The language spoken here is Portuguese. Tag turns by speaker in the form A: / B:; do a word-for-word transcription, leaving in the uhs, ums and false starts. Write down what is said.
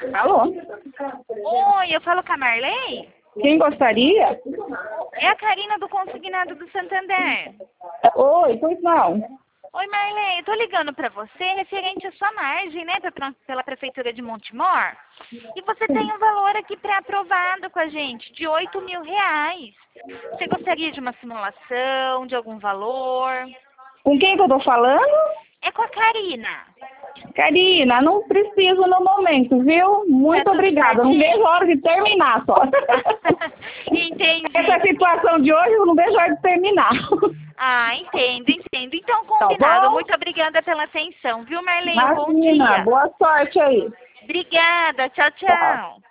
A: Alô?
B: Oi, eu falo com a Marley?
A: Quem gostaria?
B: É a Karina do Consignado do Santander.
A: Oi, pois não.
B: Oi, Marley, eu tô ligando pra você referente à sua margem, né, pra- pela Prefeitura de Montemor. E você tem um valor aqui pré-aprovado com a gente, de oito mil reais. Você gostaria de uma simulação, de algum valor?
A: Com quem que eu tô falando?
B: É com a Karina.
A: Karina, não preciso no momento, viu? Muito
B: Tá tudo
A: obrigada. Não
B: certinho?
A: vejo a hora de terminar só.
B: Entendi.
A: Essa situação de hoje eu não vejo a hora de terminar.
B: Ah, entendo, entendo. Então,
A: Tá
B: combinado.
A: bom?
B: Muito obrigada pela atenção, viu, Marley? Um bom
A: Imagina,
B: dia.
A: boa sorte aí.
B: Obrigada. Tchau,
A: Tchau.
B: tchau.